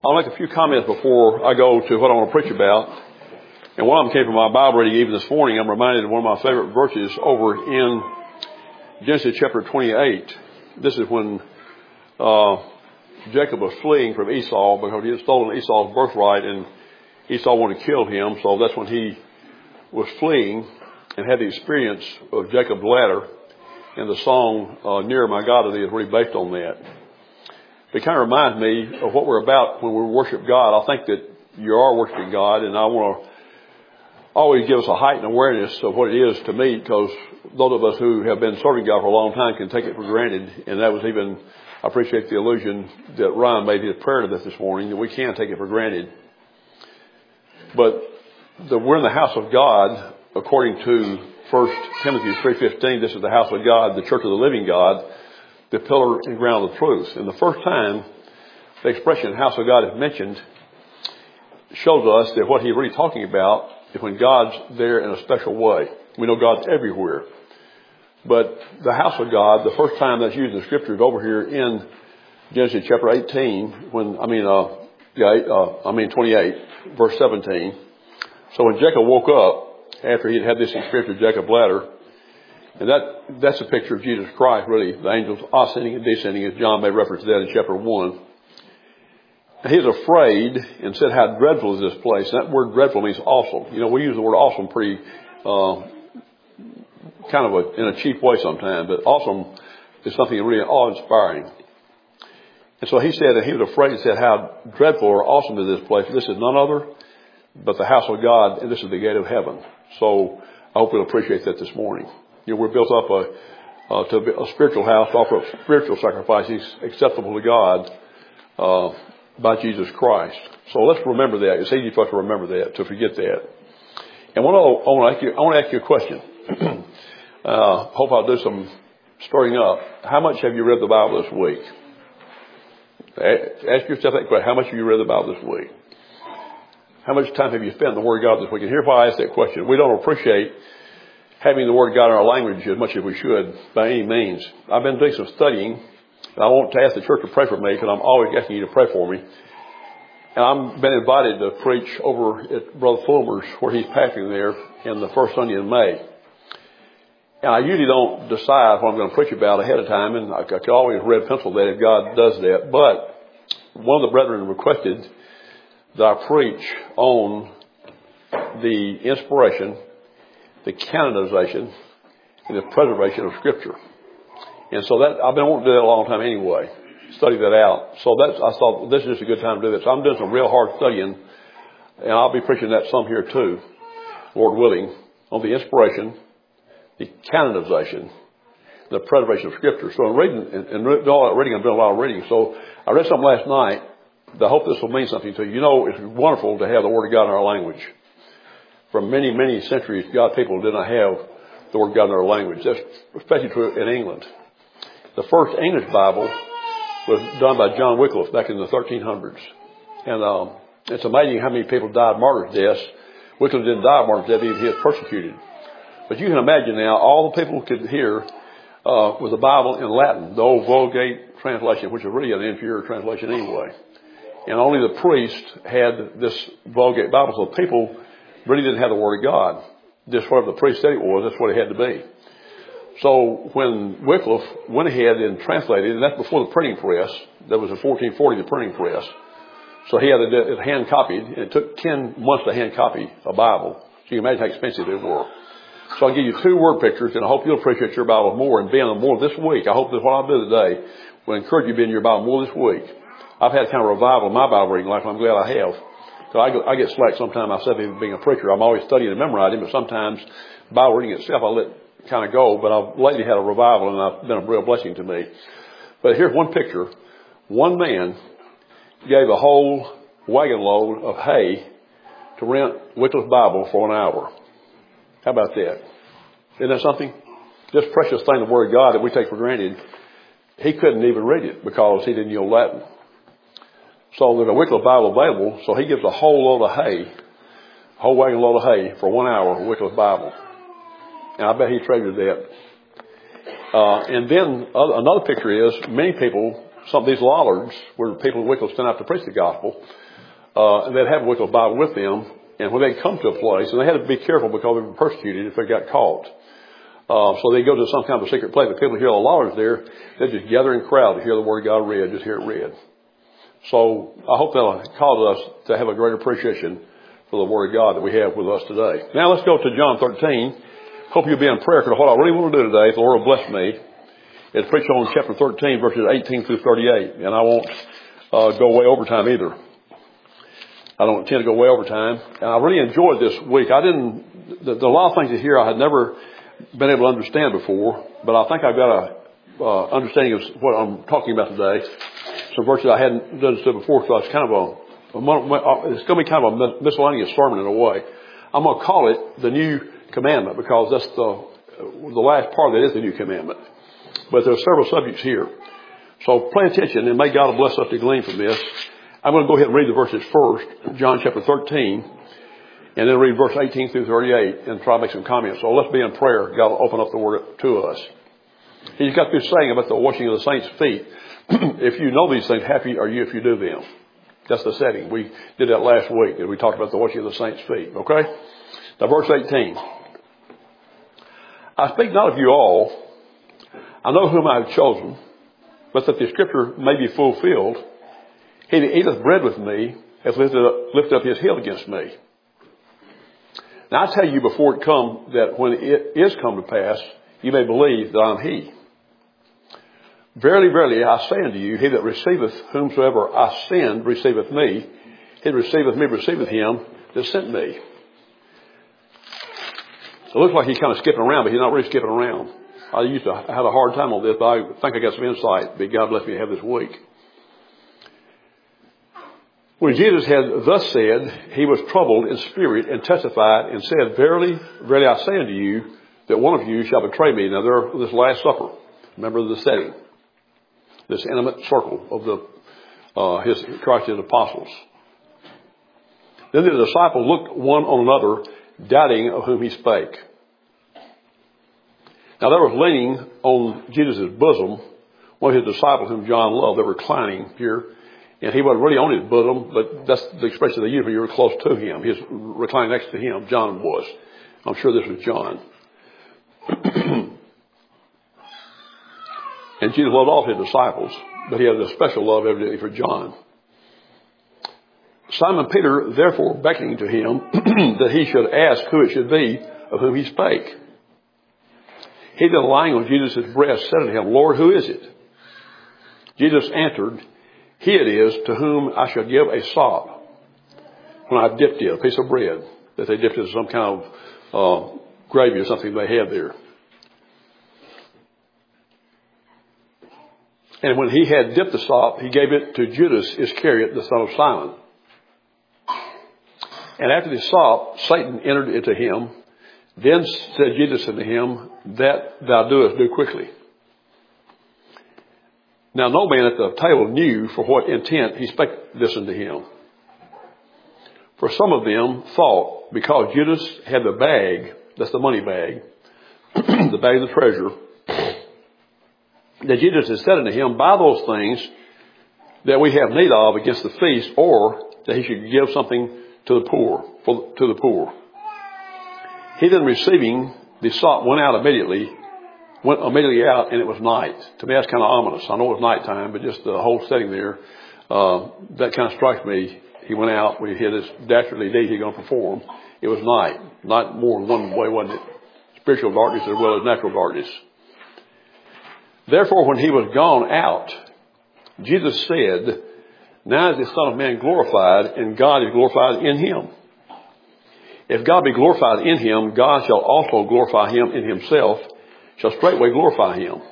I'll make a few comments before I go to what I want to preach about. And one of them came from my Bible reading even this morning. I'm reminded of one of my favorite verses over in Genesis chapter 28. This is when Jacob was fleeing from Esau because he had stolen Esau's birthright and Esau wanted to kill him. So that's when he was fleeing and had the experience of Jacob's ladder. And the song, Nearer My God to Thee, is really based on that. It kind of reminds me of what we're about when we worship God. I think that you are worshiping God, and I want to always give us a heightened awareness of what it is to me, because those of us who have been serving God for a long time can take it for granted. And that was even, I appreciate the allusion that Ryan made his prayer to this morning, that we can take it for granted. But we're in the house of God, according to 1 Timothy 3:15. This is the house of God, the church of the living God, the pillar and ground of truth. And the first time the expression house of God is mentioned shows us that what he's really talking about is when God's there in a special way. We know God's everywhere. But the house of God, the first time that's used in the scripture is over here in Genesis chapter 18, 28, verse 17. So when Jacob woke up, after he had this experience with Jacob's ladder, and that's a picture of Jesus Christ, really. The angels ascending and descending, as John made reference to that in chapter 1. And he was afraid and said, how dreadful is this place? And that word dreadful means awesome. You know, we use the word awesome pretty, in a cheap way sometimes, but awesome is something really awe-inspiring. And so he said that he was afraid and said, how dreadful or awesome is this place? This is none other but the house of God, and this is the gate of heaven. So I hope you'll appreciate that this morning. You know, we're built up to a spiritual house, to offer up spiritual sacrifices acceptable to God by Jesus Christ. So let's remember that. It's easy for us to remember that, to forget that. And I want to ask you a question. Hope I'll do some stirring up. How much have you read the Bible this week? Ask yourself that question. How much have you read the Bible this week? How much time have you spent in the Word of God this week? And here's why I ask that question. We don't appreciate having the Word of God in our language as much as we should by any means. I've been doing some studying, and I want to ask the church to pray for me, because I'm always asking you to pray for me. And I've been invited to preach over at Brother Fulmer's, where he's pastoring there, in the first Sunday in May. And I usually don't decide what I'm going to preach about ahead of time, and I can always red pencil that if God does that. But one of the brethren requested that I preach on the inspiration, the canonization, and the preservation of Scripture. And so that I've been wanting to do that a long time anyway, study that out. So I thought this is just a good time to do that. So I'm doing some real hard studying, and I'll be preaching that some here too, Lord willing, on the inspiration, the canonization, the preservation of Scripture. So I'm doing a lot of reading. So I read something last night that I hope this will mean something to you. You know, it's wonderful to have the Word of God in our language. For many, many centuries, God's people did not have the Word of God in their language. That's especially true in England. The first English Bible was done by John Wycliffe back in the 1300s. And it's amazing how many people died martyrs' deaths. Wycliffe didn't die martyrs' death, even he was persecuted. But you can imagine now, all the people could hear was the Bible in Latin, the old Vulgate translation, which is really an inferior translation anyway. And only the priest had this Vulgate Bible, so people really didn't have the Word of God. Just whatever the priest said it was, that's what it had to be. So when Wycliffe went ahead and translated, and that's before the printing press, that was in 1440, the printing press. So he had it hand copied, and it took 10 months to hand copy a Bible. So you can imagine how expensive they were. So I'll give you two word pictures, and I hope you'll appreciate your Bible more and be in them more this week. I hope that what I'll do today will encourage you to be in your Bible more this week. I've had kind of a revival in my Bible reading life, and I'm glad I have. So I get slack sometimes myself, even being a preacher. I'm always studying and memorizing, but sometimes Bible reading itself I let kind of go. But I've lately had a revival, and it's been a real blessing to me. But here's one picture. One man gave a whole wagon load of hay to rent Wycliffe's Bible for an hour. How about that? Isn't that something? This precious thing, the Word of God that we take for granted, he couldn't even read it because he didn't know Latin. So there's a Wycliffe Bible available, so he gives a whole load of hay, a whole wagon load of hay for 1 hour of Wycliffe Bible. And I bet he treasured that. And then another picture is many people some of these Lollards were people in Wycliffe sent out to preach the gospel, and they'd have a Wycliffe Bible with them. And when they come to a place, and they had to be careful because they were persecuted if they got caught. So they go to some kind of a secret place. But people hear the Lollards there, they just gather in crowd to hear the Word of God read, just hear it read. So I hope that'll cause us to have a great appreciation for the Word of God that we have with us today. Now let's go to John 13. Hope you'll be in prayer, because what I really want to do today, if the Lord will bless me, is preach on chapter 13, verses 18 through 38. And I won't go way over time either. I don't intend to go way over time. And I really enjoyed this week. There's a lot of things here I had never been able to understand before, but I think I've got a understanding of what I'm talking about today. Some verses I hadn't understood before, so it's kind of it's going to be kind of a miscellaneous sermon in a way. I'm going to call it the New Commandment, because that's the last part of it is the New Commandment. But there are several subjects here. So pay attention, and may God bless us to glean from this. I'm going to go ahead and read the verses first, John chapter 13, and then read verse 18 through 38 and try to make some comments. So let's be in prayer. God will open up the Word to us. He's got this saying about the washing of the saints' feet. If you know these things, happy are you if you do them. That's the setting. We did that last week, and we talked about the washing of the saints' feet. Okay? Now verse 18. I speak not of you all. I know whom I have chosen, but that the scripture may be fulfilled. He that eateth bread with me hath lifted up his heel against me. Now I tell you before it come, that when it is come to pass, you may believe that I am he. Verily, verily, I say unto you, he that receiveth whomsoever I send receiveth me. He that receiveth me receiveth him that sent me. It looks like he's kind of skipping around, but he's not really skipping around. I had a hard time on this, but I think I got some insight that God bless me to have this week. When Jesus had thus said, he was troubled in spirit and testified and said, Verily, verily, I say unto you, that one of you shall betray me. Now there, this Last Supper, remember the setting, this intimate circle of Christ's apostles. Then the disciples looked one on another, doubting of whom he spake. Now there was leaning on Jesus' bosom one of his disciples whom John loved. They were reclining here. And he wasn't really on his bosom, but that's the expression they used when you were close to him. He was reclining next to him. John was. I'm sure this was John. And Jesus loved all his disciples, but he had a special love evidently for John. Simon Peter, therefore, beckoning to him that he should ask who it should be of whom he spake. He that lying on Jesus' breast said unto him, Lord, who is it? Jesus answered, He it is to whom I shall give a sop when I've dipped it, a piece of bread that they dipped in some kind of gravy or something they had there. And when he had dipped the sop, he gave it to Judas Iscariot, the son of Simon. And after the sop, Satan entered into him. Then said Jesus unto him, That thou doest, do quickly. Now no man at the table knew for what intent he spake this unto him. For some of them thought, because Judas had the bag, that's the money bag, the bag of the treasure, that Jesus had said unto him, Buy those things that we have need of against the feast, or that he should give something to the poor. He then receiving the sop went immediately out, and it was night. To me, that's kind of ominous. I know it was nighttime, but just the whole setting there, that kind of strikes me. He went out. We had this dastardly deed he was going to perform. It was night. Not more than one way, wasn't it? Spiritual darkness as well as natural darkness. Therefore, when he was gone out, Jesus said, Now is the Son of Man glorified, and God is glorified in him. If God be glorified in him, God shall also glorify him in himself, shall straightway glorify him.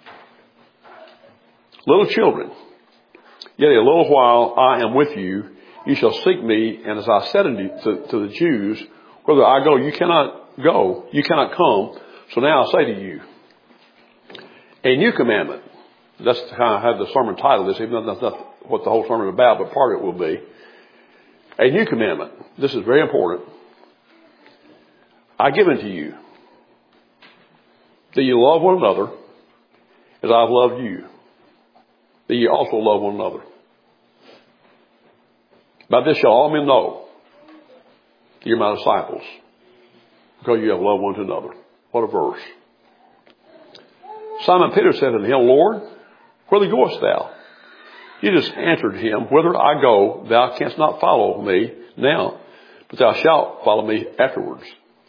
Little children, yet a little while I am with you. You shall seek me, and as I said to the Jews, Whither I go, you cannot come. So now I say to you, a new commandment. That's how I have the sermon title this, even though that's not what the whole sermon is about, but part of it will be. A new commandment. This is very important. I give unto you, that you love one another as I have loved you. that ye also love one another. By this shall all men know that you're my disciples, because you have loved one to another. What a verse. Simon Peter said unto him, Lord, whither goest thou? Jesus answered him, Whither I go, thou canst not follow me now, but thou shalt follow me afterwards.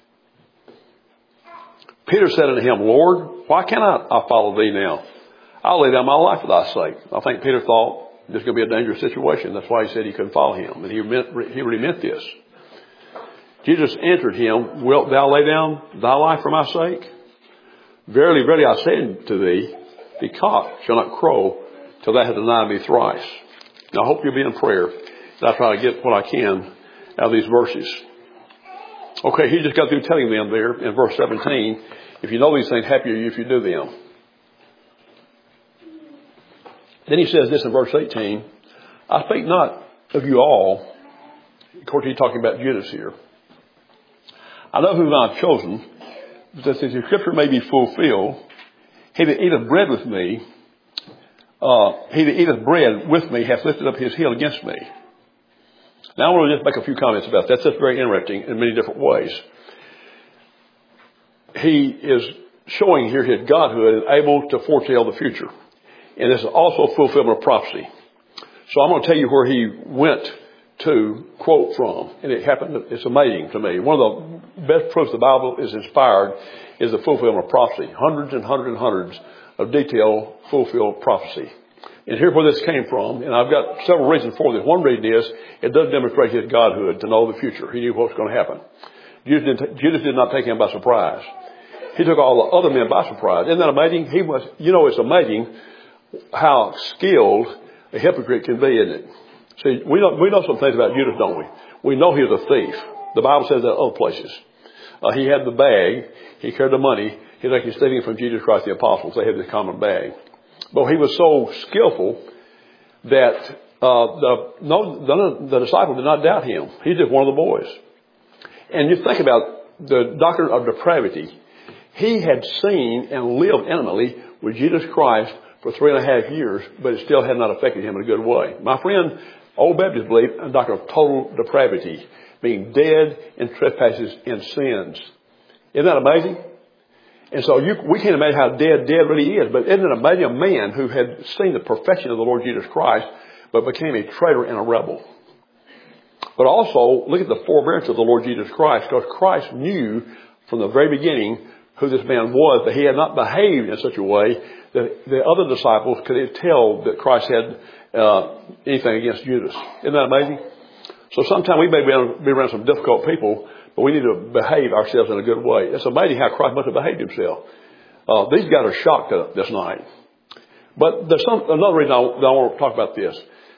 Peter said unto him, Lord, why cannot I follow thee now? I'll lay down my life for thy sake. I think Peter thought this was going to be a dangerous situation. That's why he said he couldn't follow him. And he really meant this. Jesus answered him, Wilt thou lay down thy life for my sake? Verily, verily, I say unto thee, the cock shall not crow till thou hast denied me thrice. Now, I hope you'll be in prayer. And I try to get what I can out of these verses. Okay, he just got through telling them there in verse 17, if you know these things, happy are you if you do them. Then he says this in verse 18, I speak not of you all. Of course, he's talking about Judas here. I know whom I have chosen, that the scripture may be fulfilled. He that eateth bread with me, hath lifted up his heel against me. Now I want to just make a few comments about that. That's very interesting in many different ways. He is showing here his godhood and able to foretell the future. And this is also fulfillment of prophecy. So I'm going to tell you where he went to quote from. And it happened, it's amazing to me. One of the best proofs the Bible is inspired is the fulfillment of prophecy. Hundreds and hundreds and hundreds of detailed fulfilled prophecy. And here's where this came from. And I've got several reasons for this. One reason is it does demonstrate his godhood to know the future. He knew what was going to happen. Judas did not take him by surprise. He took all the other men by surprise. Isn't that amazing? It's amazing how skilled a hypocrite can be, isn't it? See, we know some things about Judas, don't we? We know he was a thief. The Bible says that in other places. He had the bag. He carried the money. He was actually stealing from Jesus Christ, the apostles. They had this common bag. But he was so skillful that the disciples did not doubt him. He's just one of the boys. And you think about the doctrine of depravity. He had seen and lived intimately with Jesus Christ for 3.5 years, but it still had not affected him in a good way. My friend, old Baptists believe in a doctrine of total depravity, being dead in trespasses and sins. Isn't that amazing? And so we can't imagine how dead really is, but isn't it amazing a man who had seen the perfection of the Lord Jesus Christ, but became a traitor and a rebel. But also, look at the forbearance of the Lord Jesus Christ, because Christ knew from the very beginning who this man was, but he had not behaved in such a way that the other disciples could tell that Christ had anything against Judas. Isn't that amazing? So sometimes we may be around some difficult people, but we need to behave ourselves in a good way. It's amazing how Christ must have behaved himself. These guys are shocked this night. But there's another reason I want to talk about this.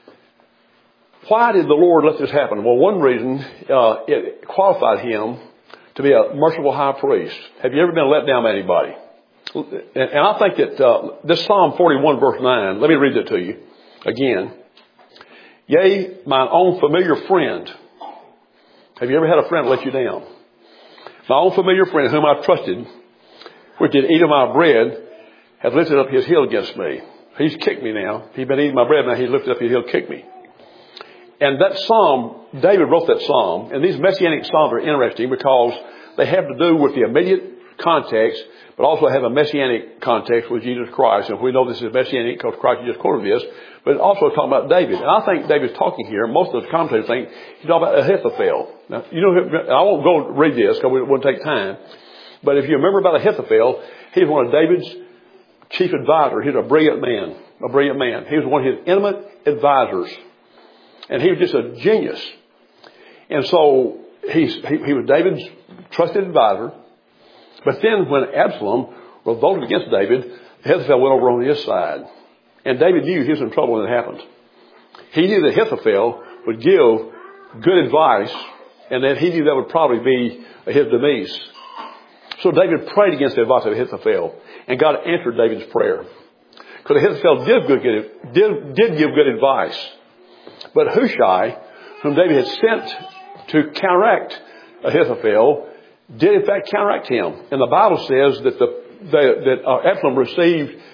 Why did the Lord let this happen? Well, one reason, it qualified him to be a merciful high priest. Have you ever been let down by anybody? And I think that this Psalm 41 verse 9, let me read it to you again. Yea, mine own familiar friend. Have you ever had a friend let you down? My own familiar friend whom I trusted, which did eat of my bread, hath lifted up his heel against me. He's kicked me now. He's been eating my bread, now he's lifted up his heel, kicked me. And that psalm, David wrote that psalm, and these messianic psalms are interesting because they have to do with the immediate context, but also have a messianic context with Jesus Christ. And we know this is messianic because Christ just quoted this, but it's also talking about David. And I think David's talking here, most of the commentators think he's talking about Ahithophel. Now, I won't go read this because it wouldn't take time. But if you remember about Ahithophel, he's one of David's chief advisors. He's a brilliant man. He was one of his intimate advisors. And he was just a genius. And so he was David's trusted advisor. But then when Absalom revolted against David, Ahithophel went over on his side. And David knew he was in trouble when it happened. He knew that Ahithophel would give good advice, and that he knew that would probably be his demise. So David prayed against the advice of Ahithophel, and God answered David's prayer. Because Ahithophel did give good advice. But Hushai, whom David had sent to counteract Ahithophel, did in fact counteract him. And the Bible says that Absalom received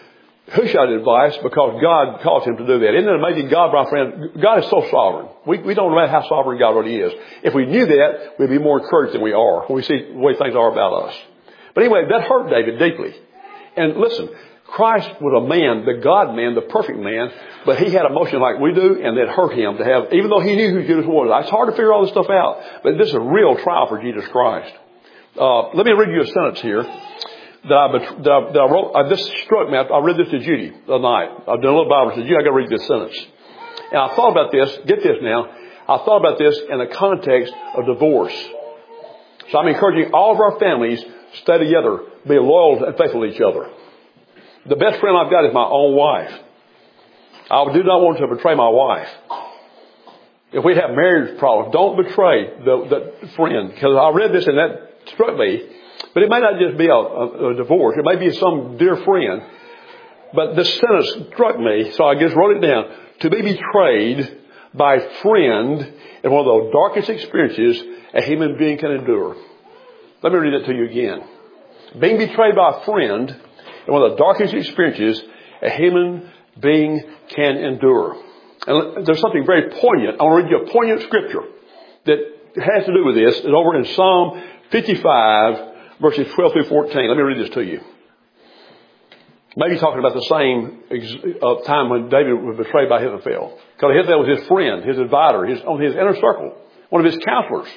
Hushai advice because God calls him to do that. Isn't it amazing? God, my friend, God is so sovereign. We don't know how sovereign God really is. If we knew that, we'd be more encouraged than we are when we see the way things are about us. But anyway, that hurt David deeply. And listen, Christ was a man, the God man, the perfect man, but he had emotion like we do, and it hurt him to have, even though he knew who Judas was. It's hard to figure all this stuff out, but this is a real trial for Jesus Christ. Let me read you a sentence here that I wrote. This struck me. I read this to Judy the other night. I've done a little Bible. I said, Judy, I got to read this sentence. And I thought about this. Get this now. I thought about this in the context of divorce. So I'm encouraging all of our families, stay together, be loyal and faithful to each other. The best friend I've got is my own wife. I do not want to betray my wife. If we have marriage problems, don't betray the friend. Because I read this and that struck me. But it may not just be a divorce. It may be some dear friend. But this sentence struck me, so I just wrote it down. To be betrayed by a friend is one of the darkest experiences a human being can endure. Let me read it to you again. Being betrayed by a friend is one of the darkest experiences a human being can endure. And there's something very poignant. I want to read you a poignant scripture that has to do with this. It's over in Psalm 55, verses 12 through 14. Let me read this to you. Maybe talking about the same time when David was betrayed by Ahithophel. Because Ahithophel was his friend, his advisor, on his inner circle, one of his counselors.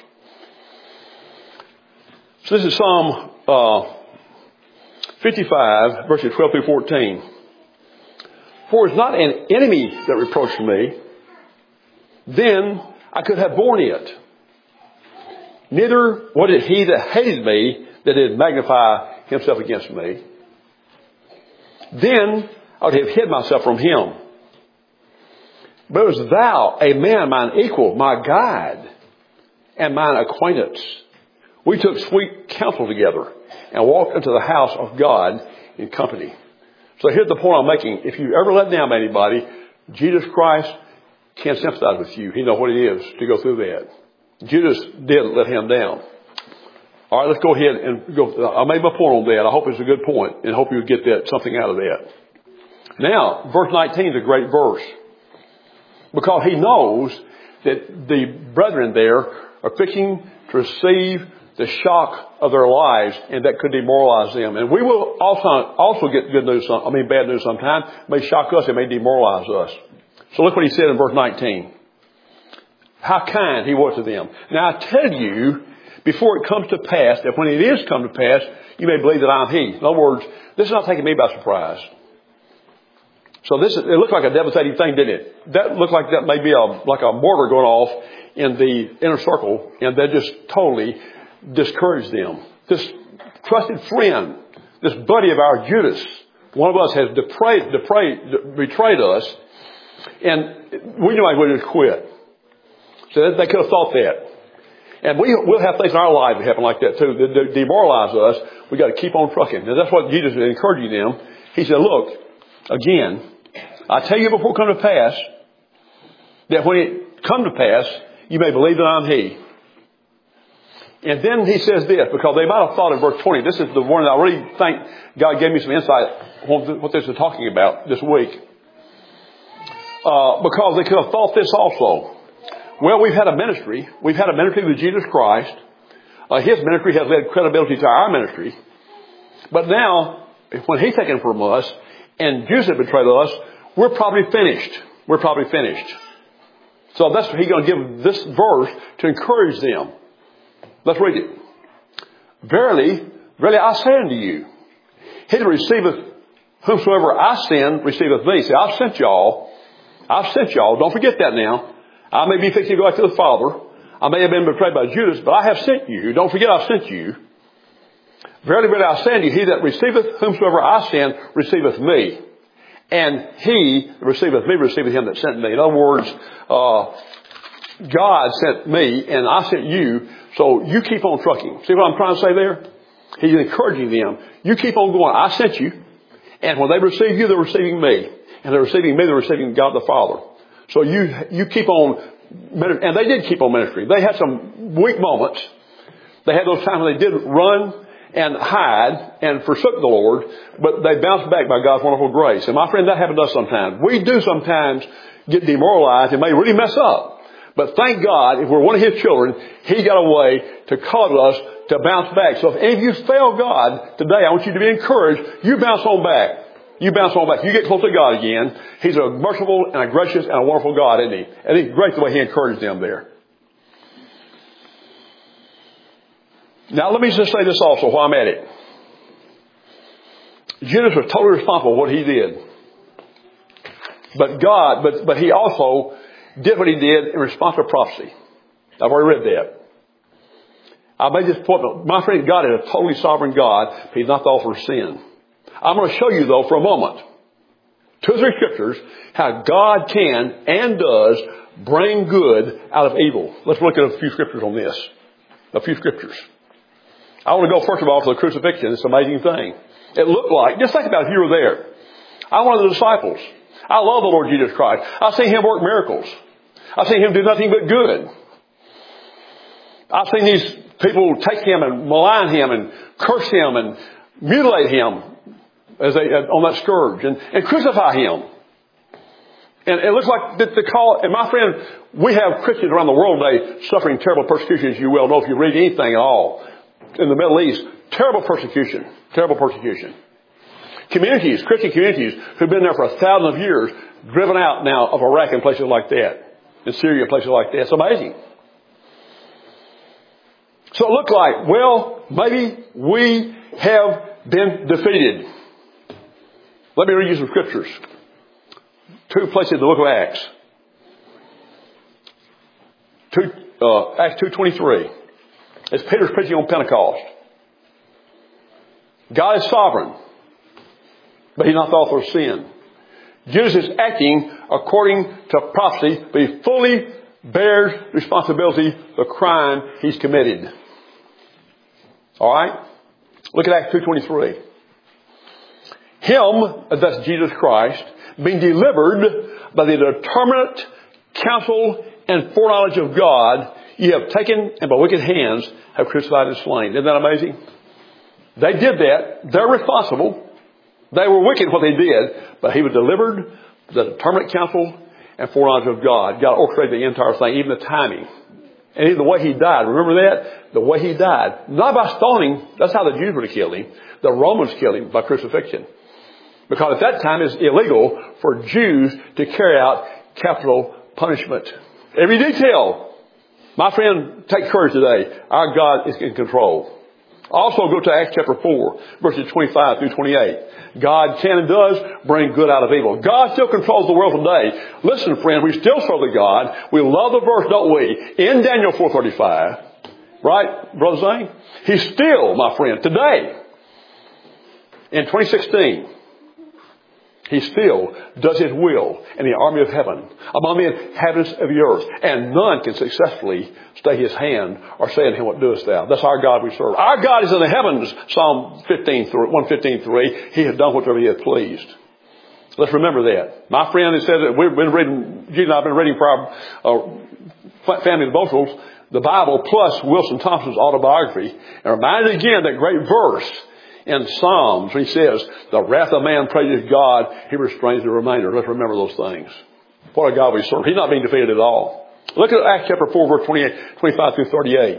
So this is Psalm 55, verses 12 through 14. For it's not an enemy that reproached me, then I could have borne it. Neither was it he that hated me that did magnify himself against me. Then I would have hid myself from him. But it was thou, a man mine equal, my guide, and mine acquaintance. We took sweet counsel together and walked into the house of God in company. So here's the point I'm making. If you ever let down by anybody, Jesus Christ can sympathize with you. He knows what it is to go through that. Judas did let him down. All right, let's go ahead and go. I made my point on that. I hope it's a good point and hope you get something out of that. Now, verse 19 is a great verse because he knows that the brethren there are fixing to receive the shock of their lives, and that could demoralize them. And we will also get bad news sometimes. It may shock us. It may demoralize us. So look what he said in verse 19. How kind he was to them. Now I tell you, before it comes to pass, that when it is come to pass, you may believe that I am he. In other words, this is not taking me by surprise. So it looked like a devastating thing, didn't it? That looked like that may be like a mortar going off in the inner circle, and that just totally discouraged them. This trusted friend, this buddy of ours, Judas, one of us has betrayed us, and we knew I would just quit. So they could have thought that. And we'll have things in our lives that happen like that too, that demoralize us. We've got to keep on trucking. And that's what Jesus is encouraging them. He said, look, again, I tell you before it come to pass, that when it come to pass, you may believe that I'm he. And then he says this, because they might have thought in verse 20, this is the one that I really think God gave me some insight on what this is talking about this week. Because they could have thought this also. Well, we've had a ministry. We've had a ministry with Jesus Christ. His ministry has led credibility to our ministry. But now, when he's taken from us and Judas had betrayed us, we're probably finished. We're probably finished. So that's what he's going to give this verse to encourage them. Let's read it. Verily, verily I say unto you, he that receiveth whomsoever I send receiveth me. See, I've sent y'all. Don't forget that now. I may be fixing to go back to the Father. I may have been betrayed by Judas, but I have sent you. Don't forget I've sent you. Verily, verily I say unto you, he that receiveth whomsoever I send receiveth me. And he that receiveth me receiveth him that sent me. In other words, God sent me and I sent you, so you keep on trucking. See what I'm trying to say there? He's encouraging them. You keep on going. I sent you. And when they receive you, they're receiving me. And they're receiving me, they're receiving God the Father. So you keep on, and they did keep on ministry. They had some weak moments. They had those times when they did run and hide and forsook the Lord, but they bounced back by God's wonderful grace. And my friend, that happens to us sometimes. We do sometimes get demoralized and may really mess up. But thank God, if we're one of His children, He got a way to cause us to bounce back. So if any of you fail God today, I want you to be encouraged. You bounce on back. You bounce on back. You get close to God again. He's a merciful and a gracious and a wonderful God, isn't He? And it's great the way He encouraged them there. Now let me just say this also while I'm at it. Judas was totally responsible for what he did. But he also did what he did in response to prophecy. I've already read that. I made this point. My friend, God is a totally sovereign God. He's not the author of sin. I'm going to show you, though, for a moment, 2 or 3 scriptures, how God can and does bring good out of evil. Let's look at a few scriptures on this. A few scriptures. I want to go, first of all, to the crucifixion. It's an amazing thing. It looked like, just think about it if you were there. I'm one of the disciples. I love the Lord Jesus Christ. I've seen Him work miracles. I've seen Him do nothing but good. I've seen these people take Him and malign Him and curse Him and mutilate Him as they on that scourge and crucify Him. And it looks like the call, and my friend, we have Christians around the world today suffering terrible persecution, as you well know if you read anything at all. In the Middle East, terrible persecution. Terrible persecution. Communities, Christian communities, who've been there for 1,000 years, driven out now of Iraq and places like that. In Syria, places like that. It's amazing. So it looked like, well, maybe we have been defeated. Let me read you some scriptures. 2 places in the book of Acts. Acts 2:23. It's Peter's preaching on Pentecost. God is sovereign, but He's not the author of sin. Judas is acting according to prophecy, but he fully bears responsibility for the crime he's committed. All right? Look at Acts 2:23. Him, that's Jesus Christ, being delivered by the determinate counsel and foreknowledge of God, you have taken and by wicked hands have crucified and slain. Isn't that amazing? They did that. They're responsible. They were wicked what they did, but He was delivered by the determinate counsel and foreknowledge of God. God orchestrated the entire thing, even the timing. And even the way He died. Remember that? The way He died. Not by stoning. That's how the Jews would have killed Him. The Romans killed Him by crucifixion. Because at that time it's illegal for Jews to carry out capital punishment. Every detail. My friend, take courage today. Our God is in control. Also go to Acts chapter 4, verses 25 through 28. God can and does bring good out of evil. God still controls the world today. Listen, friend, we still serve the God. We love the verse, don't we? In Daniel 4:35. Right, Brother Zane? He still, my friend, today, in 2016, He still does His will in the army of heaven, among the inhabitants of the earth. And none can successfully stay His hand or say unto Him, what doest thou? That's our God we serve. Our God is in the heavens, Psalm 115:3. He has done whatever He hath pleased. Let's remember that. My friend, it says that we've been reading, Gene and I have been reading for our family devotionals, the Bible plus Wilson Thompson's autobiography. And reminded again that great verse in Psalms, he says, the wrath of man praises God, He restrains the remainder. Let's remember those things. What a God we serve. He's not being defeated at all. Look at Acts chapter 4, verse 25 through 38.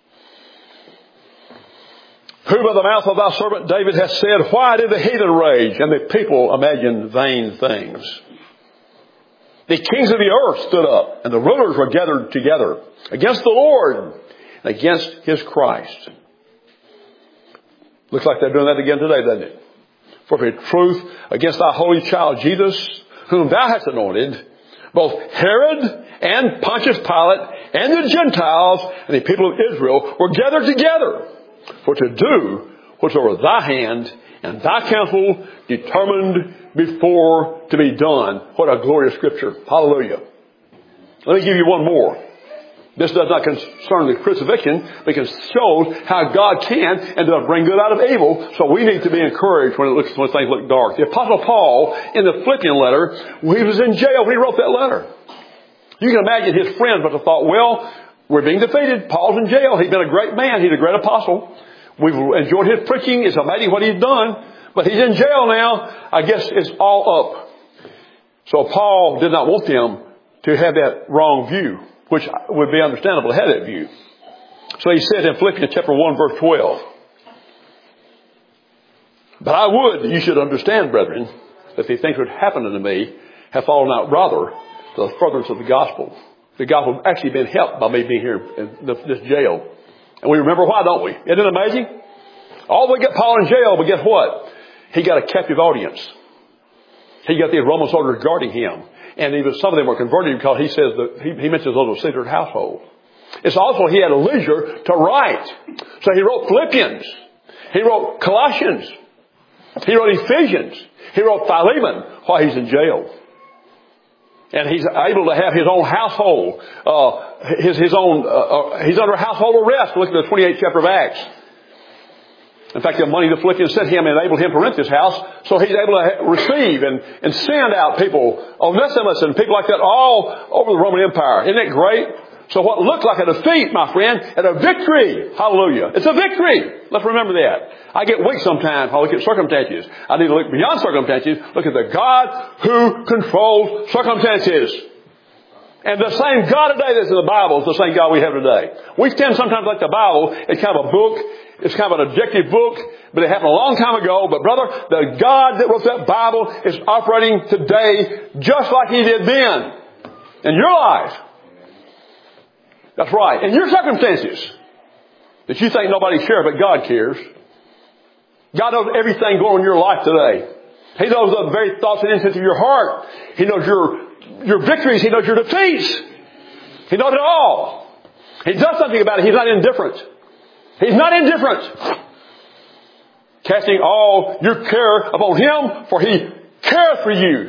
Who by the mouth of thy servant David hath said, why did the heathen rage and the people imagine vain things? The kings of the earth stood up and the rulers were gathered together against the Lord and against His Christ. Looks like they're doing that again today, doesn't it? For the truth against thy holy child Jesus, whom thou hast anointed, both Herod and Pontius Pilate and the Gentiles and the people of Israel were gathered together for to do whatsoever thy hand and thy counsel determined before to be done. What a glorious scripture. Hallelujah. Let me give you one more. This does not concern the crucifixion, because it shows how God can and does bring good out of evil. So we need to be encouraged when things look dark. The Apostle Paul, in the Philippian letter, he was in jail when he wrote that letter. You can imagine his friends must have thought, well, we're being defeated. Paul's in jail. He's been a great man. He's a great apostle. We've enjoyed his preaching. It's amazing what he's done. But he's in jail now. I guess it's all up. So Paul did not want them to have that wrong view, which would be understandable to have that view. So he said in Philippians chapter 1, verse 12, "But I would that you should understand, brethren, that the things which happened unto me have fallen out rather to the furtherance of the gospel." The gospel has actually been helped by me being here in this jail. And we remember why, don't we? Isn't it amazing? All we get Paul in jail, but guess what? He got a captive audience. He got the Roman soldiers guarding him. And even some of them were converted because he says that he mentions those Caesar's household. It's also he had a leisure to write. So he wrote Philippians. He wrote Colossians. He wrote Ephesians. He wrote Philemon while he's in jail. And he's able to have his own household. He's under household arrest. Look at the 28th chapter of Acts. In fact, the money the Philippians sent him enabled him to rent this house. So he's able to receive and send out people, Onesimus and people like that all over the Roman Empire. Isn't that great? So what looked like a defeat, my friend, and a victory. Hallelujah. It's a victory. Let's remember that. I get weak sometimes when I look at circumstances. I need to look beyond circumstances. Look at the God who controls circumstances. And the same God today that's in the Bible is the same God we have today. We tend sometimes like the Bible. It's kind of a book. It's kind of an objective book. But it happened a long time ago. But brother, the God that wrote that Bible is operating today just like He did then. In your life. That's right. In your circumstances. That you think nobody cares, but God cares. God knows everything going on in your life today. He knows the very thoughts and intents of your heart. He knows your victories. He knows your defeats. He knows it all. He does something about it. He's not indifferent. He's not indifferent. Casting all your care upon Him, for He cares for you.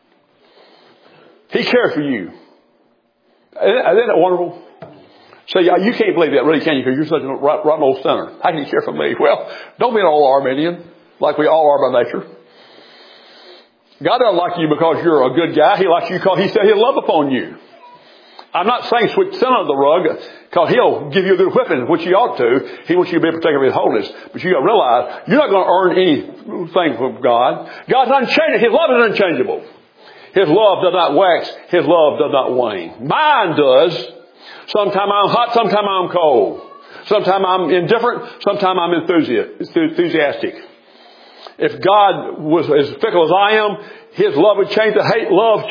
He cares for you. Isn't that wonderful? So you can't believe that, really, can you? Because you're such a rotten old sinner. How can you care for me? Well, don't be an old Arminian, like we all are by nature. God doesn't like you because you're a good guy. He likes you because He said He'll love upon you. I'm not saying sweep sin under the rug, because He'll give you a good whipping, which He ought to. He wants you to be a partaker of His holiness. But you got to realize, you're not going to earn anything from God. God's unchanging. His love is unchangeable. His love does not wax. His love does not wane. Mine does. Sometimes I'm hot, sometimes I'm cold. Sometimes I'm indifferent, sometimes I'm enthusiastic. If God was as fickle as I am, His love would change to hate love.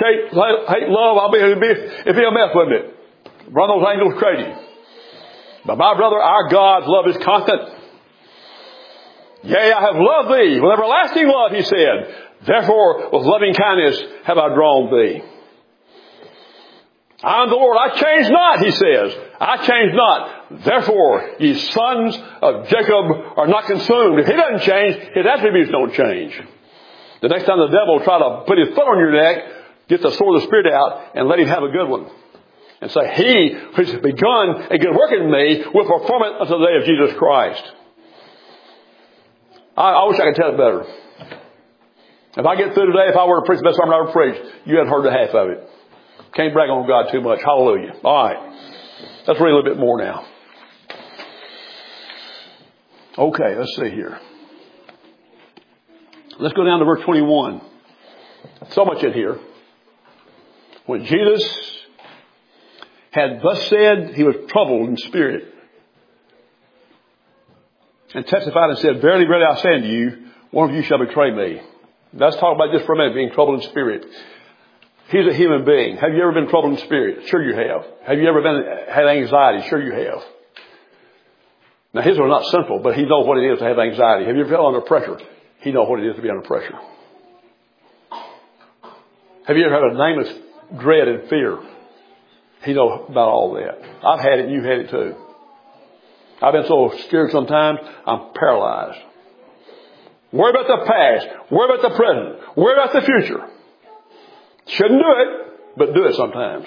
It'd be a mess, wouldn't it? Run those angels crazy. But my brother, our God's love is constant. Yea, I have loved thee with everlasting love, He said. Therefore, with loving kindness have I drawn thee. I am the Lord, I change not, He says. I change not. Therefore, ye sons of Jacob are not consumed. If He doesn't change, His attributes don't change. The next time the devil will try to put his foot on your neck, get the sword of the Spirit out and let him have a good one. And say, He who's begun a good work in me will perform it until the day of Jesus Christ. I wish I could tell it better. If I get through today, if I were to preach the best sermon I ever preached, you hadn't heard the half of it. Can't brag on God too much. Hallelujah. All right. Let's read a little bit more now. Okay, let's see here. Let's go down to verse 21. So much in here. When Jesus had thus said, He was troubled in spirit, and testified and said, Verily, verily, I say unto you, one of you shall betray me. Let's talk about this for a minute, being troubled in spirit. He's a human being. Have you ever been troubled in spirit? Sure you have. Have you ever had anxiety? Sure you have. Now his was not sinful, but he knows what it is to have anxiety. Have you ever felt under pressure? He knows what it is to be under pressure. Have you ever had a nameless dread and fear? He knows about all that. I've had it and you've had it too. I've been so scared sometimes, I'm paralyzed. Worry about the past. Worry about the present. Worry about the future. Shouldn't do it, but do it sometimes.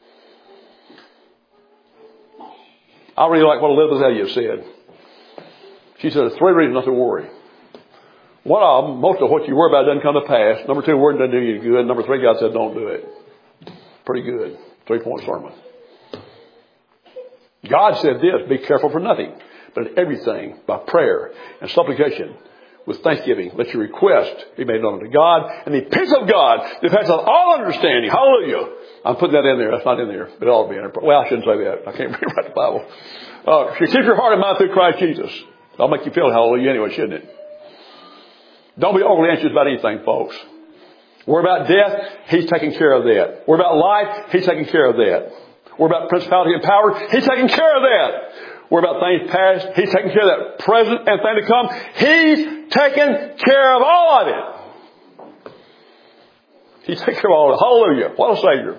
I really like what Elizabeth Elliot said. She said, there's 3 reasons not to worry. One of them, most of what you worry about doesn't come to pass. Number 2, worrying doesn't do you good. Number 3, God said don't do it. Pretty good. 3-point sermon. God said this, be careful for nothing, but in everything by prayer and supplication with thanksgiving. Let your request be made known to God, and the peace of God that passes all understanding. Hallelujah. I'm putting that in there. That's not in there, but it ought to be in there. Well, I shouldn't say that. I can't rewrite the Bible. Keep your heart and mind through Christ Jesus. That'll make you feel hallelujah anyway, shouldn't it? Don't be overly anxious about anything, folks. Worry about death, He's taking care of that. Worry about life, He's taking care of that. Worry about principality and power, He's taking care of that. Worry about things past, He's taking care of that. Present and thing to come, He's taking care of all of it. He's taking care of all of it. Hallelujah. What a Savior.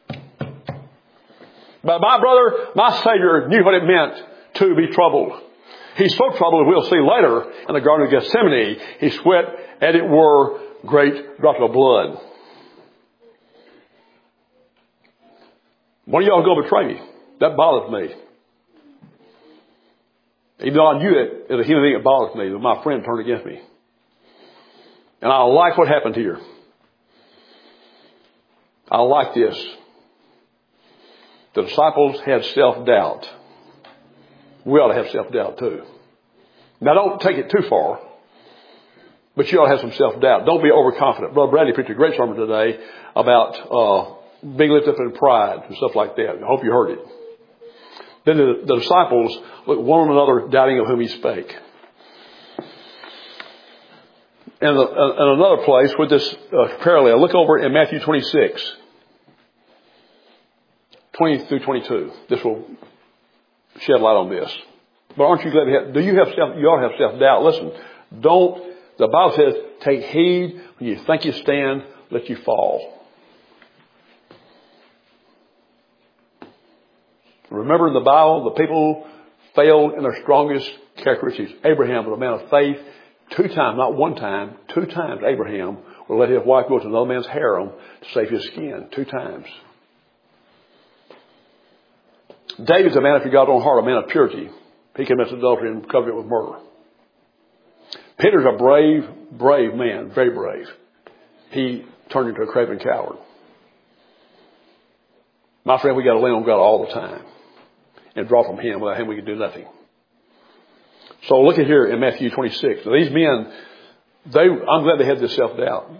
But my brother, my Savior knew what it meant to be troubled. He's so troubled, we'll see later in the Garden of Gethsemane, He sweat, as it were, great drops of blood. One of y'all go betray me. That bothers me. Even though I knew it as a human being, it bothers me that my friend turned against me. And I like what happened here. I like this. The disciples had self-doubt. We ought to have self-doubt too. Now don't take it too far, but you ought to have some self-doubt. Don't be overconfident. Brother Bradley preached a great sermon today about being lifted up in pride and stuff like that. I hope you heard it. Then the disciples looked one another, doubting of whom He spake. And another place with this parallel, look over in Matthew 26, 20 through 22. This will shed light on this. But aren't you glad you ought to have self-doubt. Listen, the Bible says, take heed when you think you stand, let you fall. Remember in the Bible, the people failed in their strongest characteristics. Abraham was a man of faith. 2 times, not 1 time, 2 times Abraham would let his wife go to another man's harem to save his skin. 2 times. David's a man after God's own heart, a man of purity. He commits adultery and covered it with murder. Peter's a brave man, very brave. He turned into a craven coward. My friend, we got to lean on God all the time and draw from Him. Without Him, we can do nothing. So look at here in Matthew 26. Now, these men, I'm glad they had this self-doubt.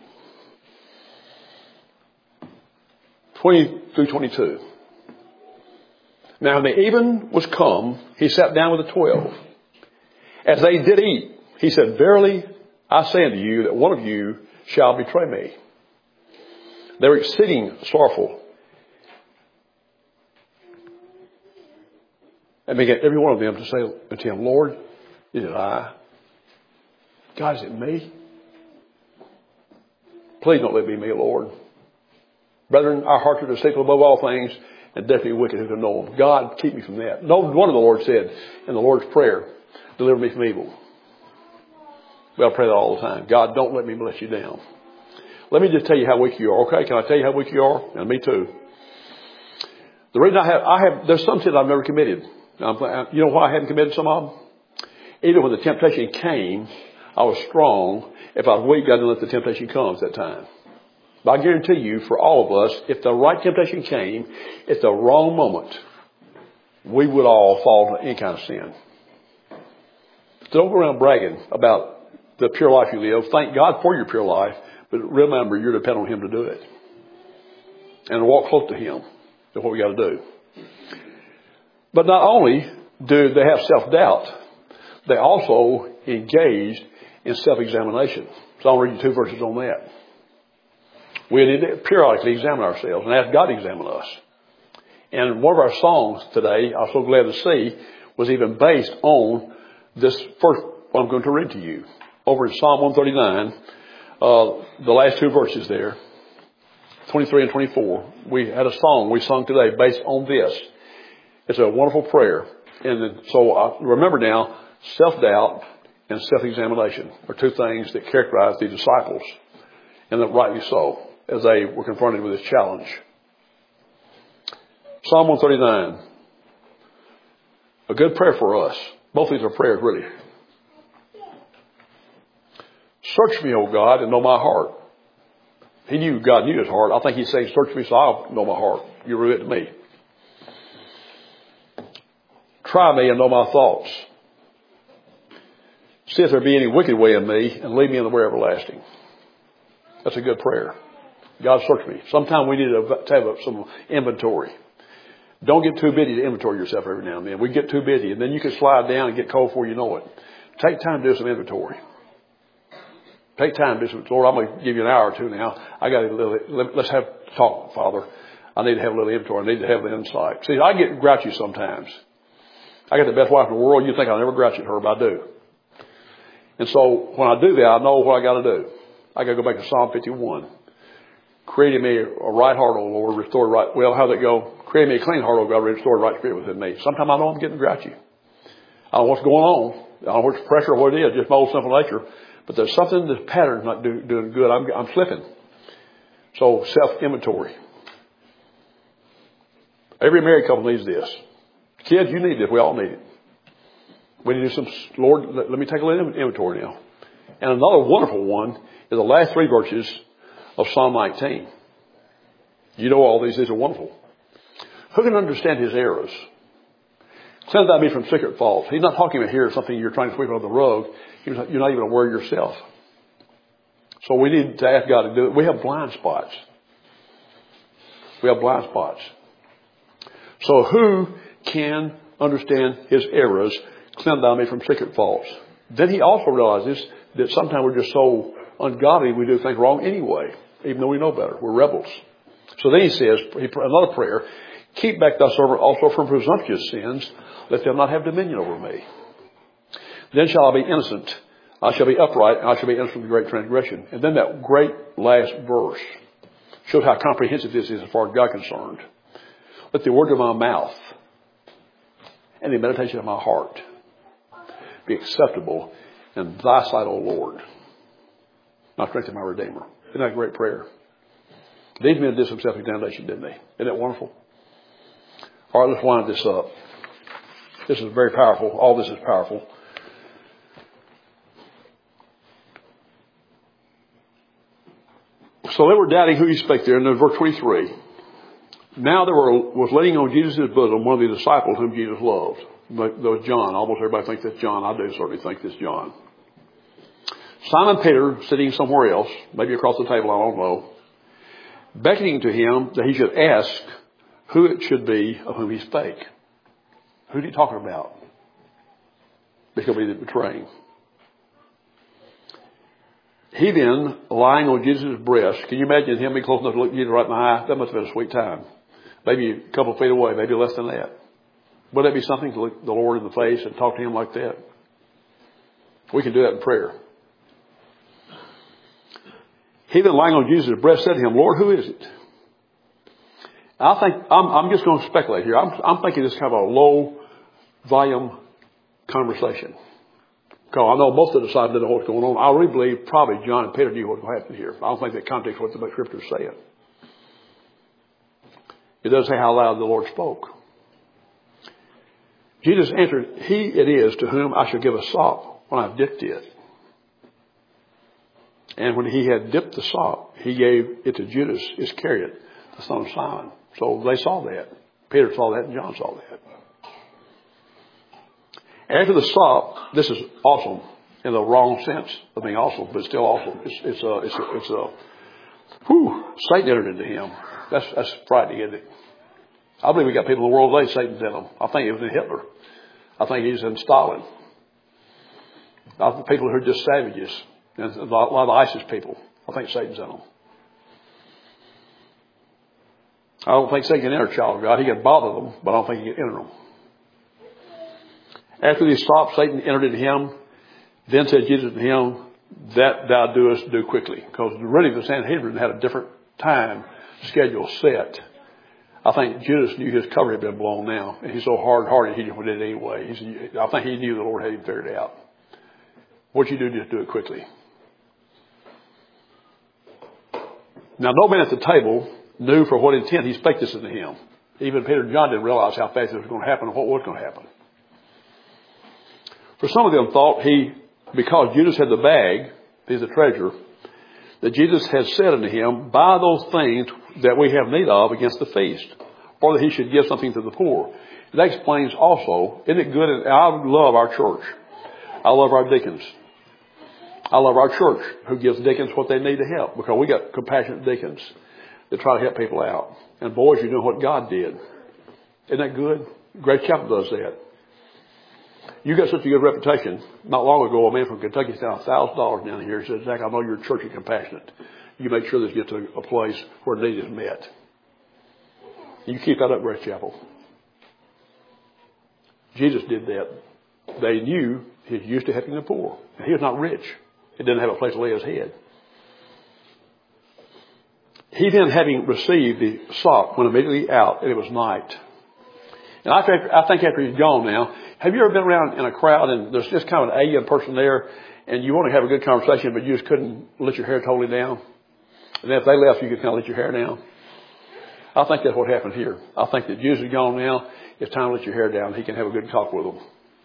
20 through 22. Now, when the even was come, He sat down with the 12. As they did eat, He said, verily, I say unto you that one of you shall betray me. They were exceeding sorrowful. And began every one of them to say unto Him, Lord, is it I? God, is it me? Please don't let it be me, Lord. Brethren, our hearts are deceitful above all things, and definitely wicked who can know them. God, keep me from that. No one of the Lord said in the Lord's Prayer, deliver me from evil. We ought to pray that all the time. God, don't let me let you down. Let me just tell you how weak you are, okay? Can I tell you how weak you are? And me too. The reason there's some sins I've never committed. You know why I haven't committed some of them? Either when the temptation came, I was strong. If I was weak, I didn't let the temptation come at that time. But I guarantee you, for all of us, if the right temptation came at the wrong moment, we would all fall into any kind of sin. So don't go around bragging about the pure life you live. Thank God for your pure life, but remember, you're dependent on Him to do it. And walk close to Him. That's what we got to do. But not only do they have self-doubt, they also engaged in self-examination. So I'll read you 2 verses on that. We need to periodically examine ourselves and ask God to examine us. And one of our songs today, I'm so glad to see, was even based on this first one I'm going to read to you. Over in Psalm 139, the last 2 verses there, 23 and 24, we had a song we sung today based on this. It's a wonderful prayer. And so remember now, self-doubt and self-examination are 2 things that characterize the disciples, and that rightly so, as they were confronted with this challenge. Psalm 139, a good prayer for us. Both these are prayers, really. Search me, O God, and know my heart. God knew his heart. I think he's saying, search me so I'll know my heart. You reveal it to me. Try me and know my thoughts. See if there be any wicked way in me, and lead me in the way everlasting. That's a good prayer. God, search me. Sometimes we need to have some inventory. Don't get too busy to inventory yourself every now and then. We get too busy, and then you can slide down and get cold before you know it. Take time to do some inventory. Take time to do some. Lord, I'm going to give you an hour or two now. I got a little. Let's have talk, Father. I need to have a little inventory. I need to have the insight. See, I get grouchy sometimes. I got the best wife in the world. You think I'll never grouch at her, but I do. And so when I do that, I know what I got to do. I got to go back to Psalm 51. Create in me a right heart, O Lord, restore right. Well, how'd that go? Create me a clean heart, O God, restore right spirit within me. Sometimes I know I'm getting grouchy. I don't know what's going on. I don't know what's pressure or what it is, just my old simple nature. But there's something, this pattern's not doing good. I'm slipping. So self-inventory. Every married couple needs this. Kids, you need this. We all need it. We need to do some, Lord, let me take a little inventory now. And another wonderful one is the last three verses of Psalm 19. You know all these are wonderful. Who can understand his errors? Cleanse thou me from secret faults. He's not talking about here something you're trying to sweep under the rug. You're not even aware yourself. So we need to ask God to do it. We have blind spots. We have blind spots. So who can understand his errors? Cleanse thou me from secret faults. Then he also realizes that sometimes we're just so ungodly we do things wrong anyway, even though we know better. We're rebels. So then he says, another prayer, keep back thy servant also from presumptuous sins, let them not have dominion over me. Then shall I be innocent, I shall be upright, and I shall be innocent of great transgression. And then that great last verse shows how comprehensive this is as far as God is concerned. Let the words of my mouth and the meditation of my heart be acceptable in thy sight, O Lord, my strength and my Redeemer. Isn't that a great prayer? These men did some self-examination, didn't they? Isn't that wonderful? All right, let's wind this up. This is very powerful. All this is powerful. So they were doubting who he spake there. And in verse 23, now there was laying on Jesus' bosom one of the disciples whom Jesus loved. That was John. Almost everybody thinks that's John. I do certainly think that's John. Simon Peter, sitting somewhere else, maybe across the table, I don't know, beckoning to him that he should ask who it should be of whom he spake. Who's he talking about? Because he did betraying. He then, lying on Jesus' breast, can you imagine him being close enough to look Jesus right in the eye? That must have been a sweet time. Maybe a couple of feet away, maybe less than that. Would that be something to look the Lord in the face and talk to him like that? We can do that in prayer. He then, lying on Jesus' breast, said to him, Lord, who is it? I think, I'm just going to speculate here. I'm thinking this kind of a low volume conversation. Because I know most of the disciples didn't know what's going on. I really believe probably John and Peter knew what was happening here. I don't think that context what the scripture is saying. It doesn't say how loud the Lord spoke. Jesus answered, he it is to whom I shall give a sop when I've dipped it. And when he had dipped the sop, he gave it to Judas Iscariot, the son of Simon. So they saw that. Peter saw that and John saw that. After the sop, this is awesome in the wrong sense of being awesome, but still awesome. Satan entered into him. That's frightening, isn't it? I believe we got people in the world today, Satan's in them. I think it was in Hitler. I think he's in Stalin. I think people who are just savages. And a lot of the ISIS people. I think Satan's in them. I don't think Satan can enter a child of God. He can bother them, but I don't think he can enter them. After he stopped, Satan entered into him. Then said Jesus to him, that thou doest, do quickly. Because really the Sanhedrin had a different time schedule set. I think Judas knew his cover had been blown now. And he's so hard-hearted, he just did it anyway. I think he knew the Lord had him figured out. What you do, just do it quickly. Now, no man at the table knew for what intent he spake this unto him. Even Peter and John didn't realize how fast it was going to happen and what was going to happen. For some of them thought because Judas had the bag, he's the treasure, that Jesus had said unto him, buy those things that we have need of against the feast, or that he should give something to the poor. That explains also, isn't it good? I love our church. I love our deacons. I love our church who gives deacons what they need to help, because we got compassionate deacons that try to help people out. And boys, you know what God did. Isn't that good? Grace Chapel does that. You got such a good reputation. Not long ago, a man from Kentucky sent $1,000 down here and said, Zach, I know your church is compassionate. You make sure this gets to a place where need is met. You keep that up, Grace Chapel. Jesus did that. They knew he was used to helping the poor. And he was not rich. He didn't have a place to lay his head. He then, having received the sop, went immediately out, and it was night. And I think after he's gone now, have you ever been around in a crowd and there's just kind of an alien person there and you want to have a good conversation but you just couldn't let your hair totally down? And then if they left, you could kind of let your hair down. I think that's what happened here. I think that Jesus is gone now. It's time to let your hair down. He can have a good talk with them.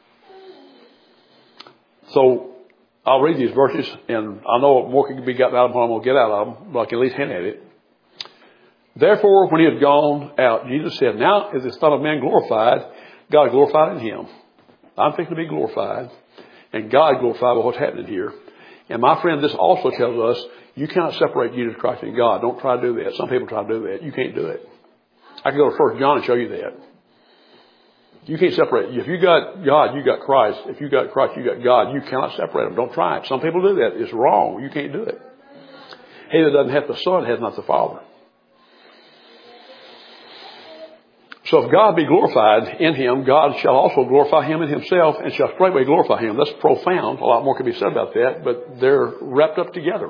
So I'll read these verses, and I know more can be gotten out of them. I'm going to get out of them, but I can at least hint at it. Therefore, when he had gone out, Jesus said, now is the Son of Man glorified, God glorified in him. I'm fixing to be glorified, and God glorified by what's happening here. And my friend, this also tells us you cannot separate Jesus Christ and God. Don't try to do that. Some people try to do that. You can't do it. I can go to 1 John and show you that. You can't separate. If you got God, you got Christ. If you got Christ, you got God. You cannot separate them. Don't try it. Some people do that. It's wrong. You can't do it. He that doesn't have the Son has not the Father. So if God be glorified in him, God shall also glorify him in himself and shall straightway glorify him. That's profound. A lot more can be said about that, but they're wrapped up together.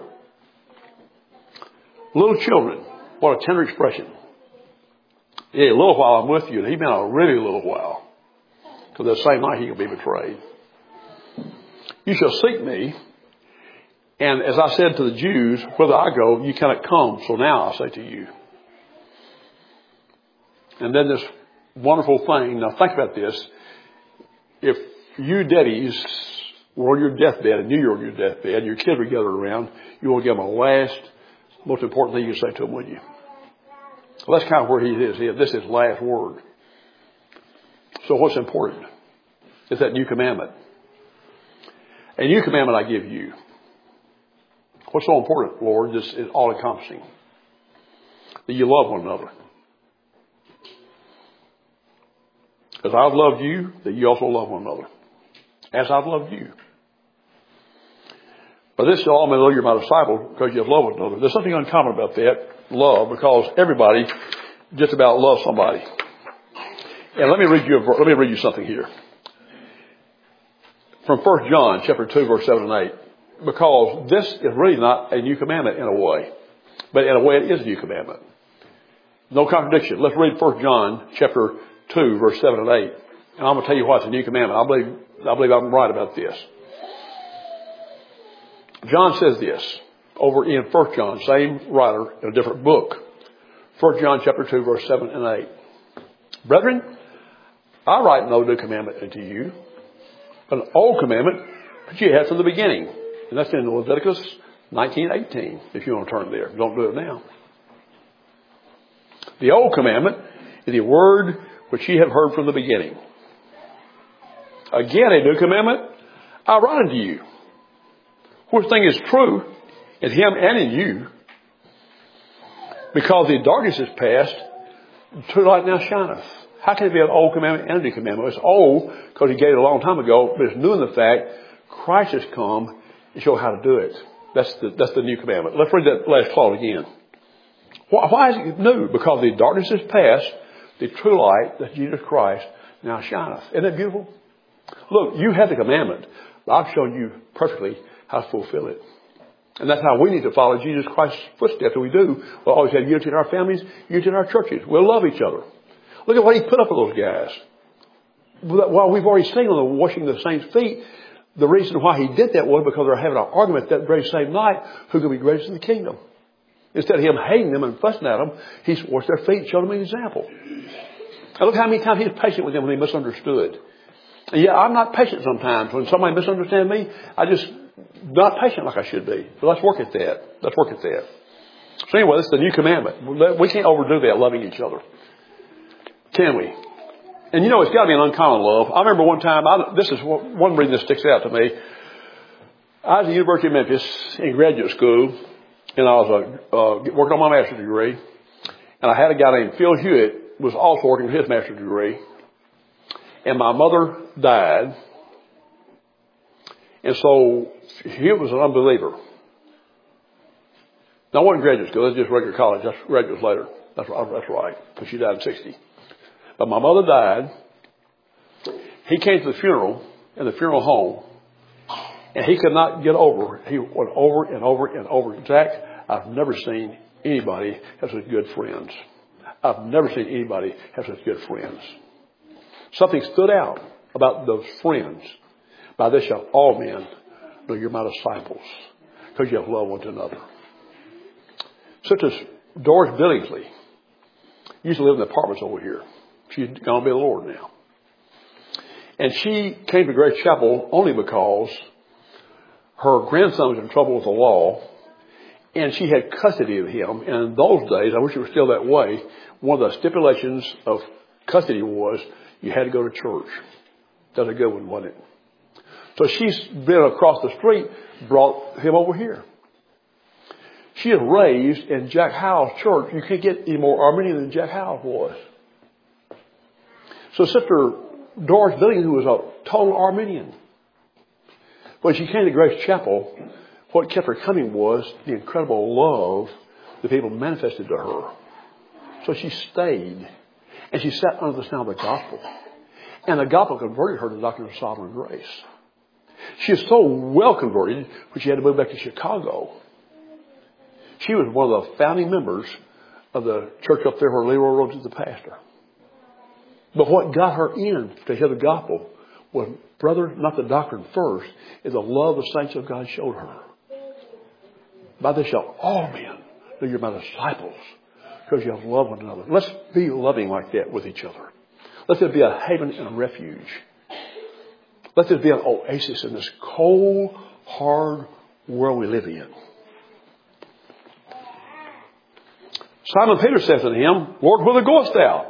Little children, what a tender expression. Yeah, a little while I'm with you, and he meant a really little while. Because that same night he will be betrayed. You shall seek me, and as I said to the Jews, whither I go, you cannot come. So now I say to you. And then this wonderful thing. Now think about this. If you daddies were on your deathbed and knew you were on your deathbed, and your kids were gathered around, you will give them a last, most important thing you say to them, wouldn't you? Well, that's kind of where he is. This is his last word. So what's important? It's that new commandment. A new commandment I give you. What's so important, Lord? This is all encompassing. That you love one another. As I've loved you, that you also love one another. As I've loved you. But this is all may know you're my disciple because you have loved one another. There's something uncommon about that, love, because everybody just about loves somebody. And let me read you something here. From 1 John chapter 2, verse 7 and 8. Because this is really not a new commandment in a way. But in a way it is a new commandment. No contradiction. Let's read 1 John chapter 2, verse 7 and 8. And I'm going to tell you why it's a new commandment. I believe I'm right about this. John says this over in 1 John, same writer in a different book. 1 John chapter 2, verse 7 and 8. Brethren, I write no new commandment unto you, but an old commandment which you had from the beginning. And that's in Leviticus 19:18, if you want to turn there. Don't do it now. The old commandment is the word which ye have heard from the beginning. Again, a new commandment I write unto you, which thing is true in him and in you, because the darkness is past, the true light now shineth. How can it be an old commandment and a new commandment? It's old because he gave it a long time ago, but it's new in the fact Christ has come and show how to do it. That's the new commandment. Let's read that last clause again. Why is it new? Because the darkness is past, the true light, that's Jesus Christ, now shineth. Isn't that beautiful? Look, you have the commandment. I've shown you perfectly how to fulfill it. And that's how we need to follow Jesus Christ's footsteps. And we do. We'll always have unity in our families, unity in our churches. We'll love each other. Look at what he put up with those guys. Well, we've already seen on the washing the saints' feet, the reason why he did that was because they were having an argument that very same night, who could be greatest in the kingdom. Instead of him hating them and fussing at them, he washed their feet and showed them an example. And look how many times he was patient with them when they misunderstood. And yeah, I'm not patient sometimes. When somebody misunderstands me, I just not patient like I should be. But let's work at that. Let's work at that. So anyway, this is the new commandment. We can't overdo that, loving each other. Can we? And you know, it's got to be an uncommon love. I remember one time, this is one reason that sticks out to me. I was at the University of Memphis in graduate school, and I was working on my master's degree. And I had a guy named Phil Hewitt was also working on his master's degree. And my mother died. And so Hewitt was an unbeliever. Now, I wasn't graduate school. It was just regular college. That's graduate later. That's right. Because she died in 60. But my mother died. He came to the funeral in the funeral home. And he could not get over. He went over and over and over. Zach, I've never seen anybody have such good friends. I've never seen anybody have such good friends. Something stood out about those friends. By this shall all men know you're my disciples, because you have love one to another. Such as Doris Billingsley used to live in the apartments over here. She's gone to be the Lord now. And she came to Grace Chapel only because her grandson was in trouble with the law, and she had custody of him. And in those days, I wish it was still that way, one of the stipulations of custody was you had to go to church. That's a good one, wasn't it? So she's been across the street, brought him over here. She is raised in Jack Howell's church. You can't get any more Armenian than Jack Howell was. So Sister Doris Billing, who was a total Armenian, when she came to Grace Chapel, what kept her coming was the incredible love the people manifested to her. So she stayed, and she sat under the sound of the gospel. And the gospel converted her to the doctrine of sovereign grace. She was so well converted when she had to move back to Chicago. She was one of the founding members of the church up there where Leroy Rhodes is the pastor. But what got her in to hear the gospel was, brother, not the doctrine first, is the love the saints of God showed her. By this shall all men know you're my disciples, because you have loved one another. Let's be loving like that with each other. Let there be a haven and a refuge. Let there be an oasis in this cold, hard world we live in. Simon Peter saith unto him, Lord, whither goest thou?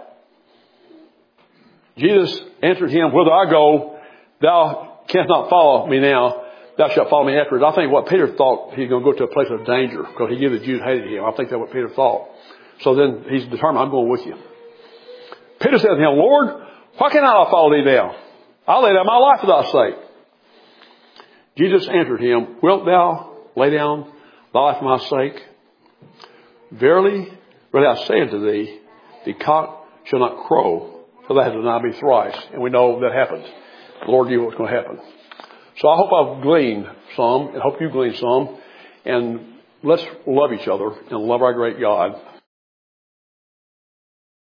Jesus answered him, Whither I go, thou canst not follow me now. Thou shalt follow me afterwards. I think what Peter thought, he's going to go to a place of danger because he knew the Jews hated him. I think that's what Peter thought. So then he's determined, I'm going with you. Peter said to him, Lord, why cannot I follow thee now? I'll lay down my life for thy sake. Jesus answered him, Wilt thou lay down thy life for my sake? Verily, verily I say unto thee, the cock shall not crow till thou hast denied me thrice. And we know that happened. The Lord knew what was going to happen. So I hope I've gleaned some, and hope you gleaned some. And let's love each other and love our great God.